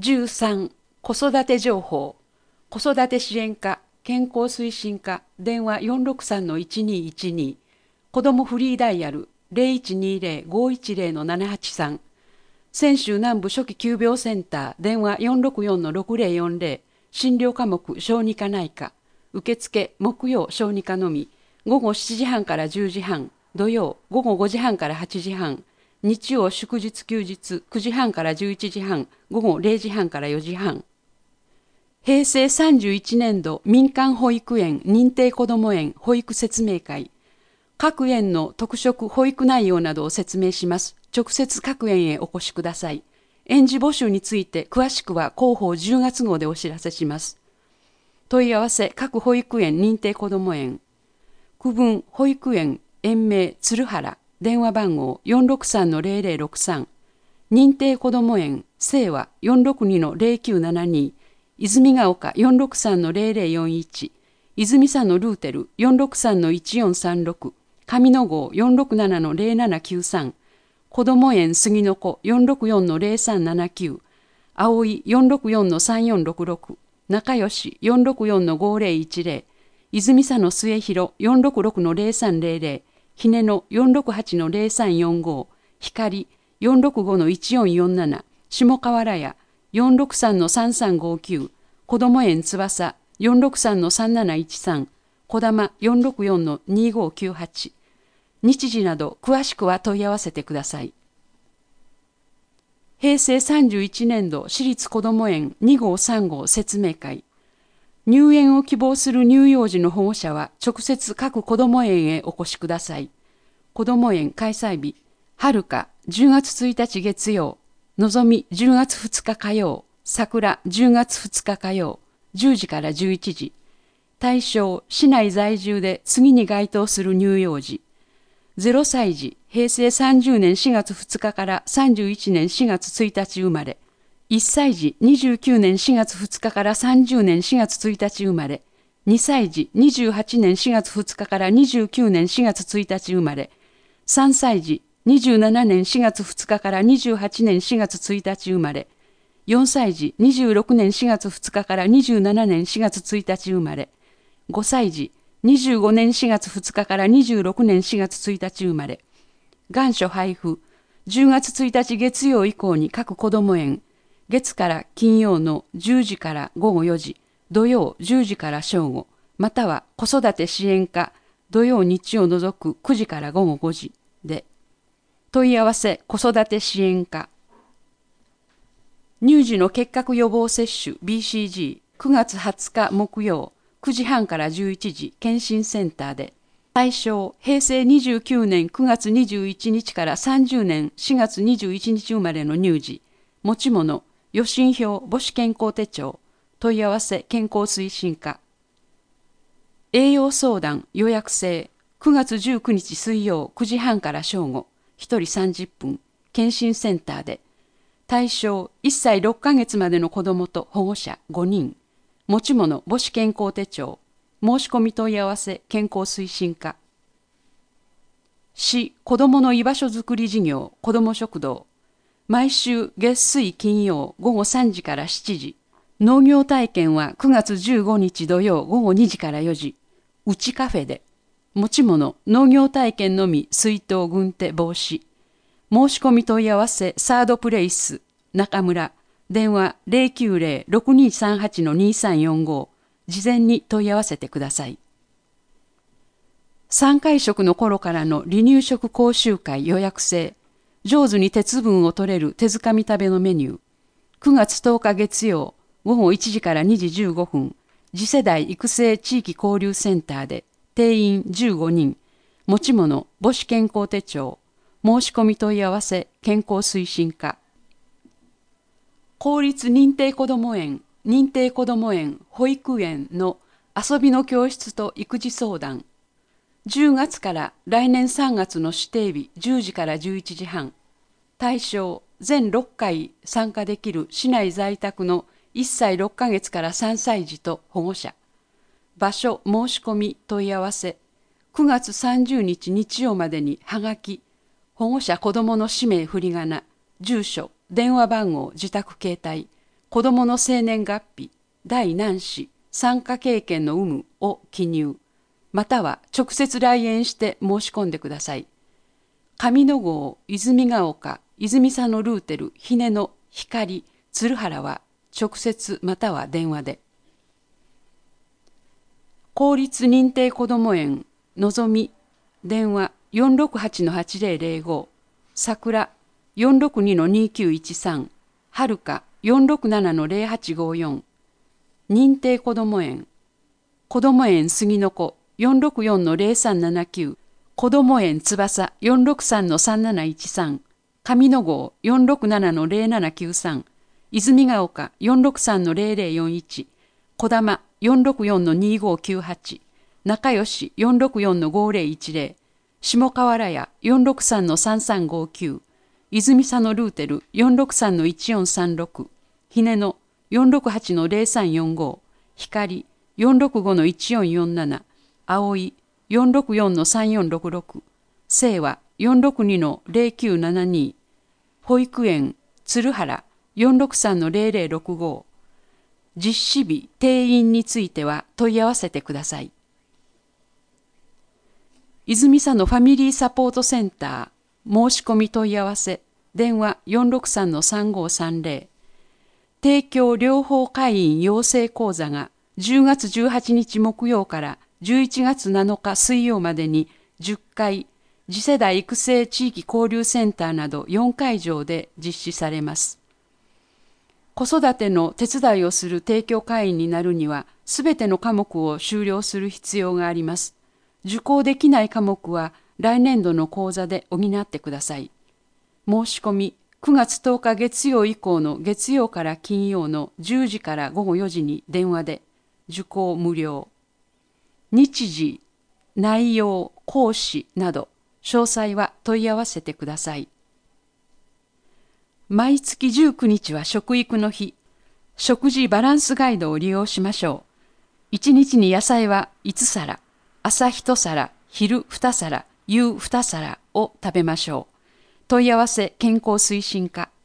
13、子育て情報、子育て支援課、健康推進課、電話463-1212、子どもフリーダイヤル0120-510-783、泉州南部初期急病センター、電話464-6040、診療科目小児科内科、受付木曜小児科のみ、午後7時半から10時半、土曜午後5時半から8時半、日曜祝日休日9時半から11時半、午後0時半から4時半。平成31年度民間保育園認定こども園保育説明会。各園の特色保育内容などを説明します。直接各園へお越しください。園児募集について詳しくは広報10月号でお知らせします。問い合わせ各保育園認定こども園。区分保育園園名鶴原。電話番号463-0063。認定こども園清和462-0972。泉ヶ丘463-0041。泉佐野ルーテル463-1436。上野郷467-0793。こども園杉の子464-0379。葵464-3466。仲良し464-5010。泉佐野末広466-0300。ひねの468-0345。光465-1447。下河原屋463-3359。こども園翼463-3713。こだま464-2598。日時など詳しくは問い合わせてください。平成31年度私立こども園2号3号説明会。入園を希望する乳幼児の保護者は直接各こども園へお越しください。こども園開催日、はるか10月1日月曜、のぞみ10月2日火曜、桜10月2日火曜、10時から11時。対象、市内在住で次に該当する乳幼児。0歳児、平成30年4月2日から31年4月1日生まれ。1歳児、29年4月2日から30年4月1日生まれ。2歳児、28年4月2日から29年4月1日生まれ。3歳児、27年4月2日から28年4月1日生まれ。4歳児、26年4月2日から27年4月1日生まれ。5歳児、25年4月2日から26年4月1日生まれ。願書配布、10月1日月曜以降に各こども園、月から金曜の10時から午後4時、土曜10時から正午、または子育て支援課、土曜日曜除く9時から午後5時で。問い合わせ子育て支援課。乳児の結核予防接種 BCG 9月20日木曜9時半から11時検診センターで。対象、平成29年9月21日から30年4月21日生まれの乳児。持ち物、予診票、母子健康手帳。問い合わせ健康推進課。栄養相談予約制9月19日水曜9時半から正午1人30分検診センターで。対象1歳6ヶ月までの子どもと保護者5人。持ち物母子健康手帳。申し込み問い合わせ健康推進課。市子どもの居場所づくり事業子ども食堂。毎週月水金曜午後3時から7時。農業体験は9月15日土曜午後2時から4時。うちカフェで。持ち物、農業体験のみ、水筒軍手防止。申し込み問い合わせ、サードプレイス、中村。電話090-6238-2345。事前に問い合わせてください。3回食の頃からの離乳食講習会予約制。上手に鉄分を取れる手づかみ食べのメニュー。9月10日月曜、午後1時から2時15分。次世代育成地域交流センターで。定員15人。持ち物、母子健康手帳。申し込み問い合わせ、健康推進課。公立認定こども園、認定こども園、保育園の遊びの教室と育児相談。10月から来年3月の指定日10時から11時半。対象、全6回参加できる市内在宅の1歳6ヶ月から3歳児と保護者。場所申し込み問い合わせ。9月30日日曜までにはがき。保護者子どもの氏名振り仮名。住所、電話番号、自宅携帯。 子どもの生年月日、第何子、参加経験の有無を記入、または直接来園して申し込んでください。上野郷、泉ヶ丘、泉佐野ルーテル、ひねの、光、鶴原は直接または電話で。公立認定こども園、のぞみ、電話468-8005、桜462-2913、はるか467-0854、認定こども園、こども園杉の子464-0379、こども園翼463-3713、上野郷467-0793、泉ヶ丘463-0041、こだま464-2598、仲良し464-5010、下河原屋463-3359、泉佐野ルーテル463-1436、ひねの468-0345、光465-1447、葵464-3466、清和462-0972、保育園鶴原463-0065、実施日定員については問い合わせてください。泉佐野ファミリーサポートセンター、申し込み問い合わせ、電話463-3530、帝京療法会員養成講座が10月18日木曜から11月7日水曜までに10回、次世代育成地域交流センターなど4会場で実施されます。子育ての手伝いをする帝京会員になるには、すべての科目を修了する必要があります。受講できない科目は来年度の講座で補ってください。申し込み、9月10日月曜以降の月曜から金曜の10時から午後4時に電話で、受講無料。日時、内容、講師など、詳細は問い合わせてください。毎月19日は食育の日。食事バランスガイドを利用しましょう。1日に野菜は5皿、朝1皿、昼2皿、夕2皿を食べましょう。問い合わせ健康推進課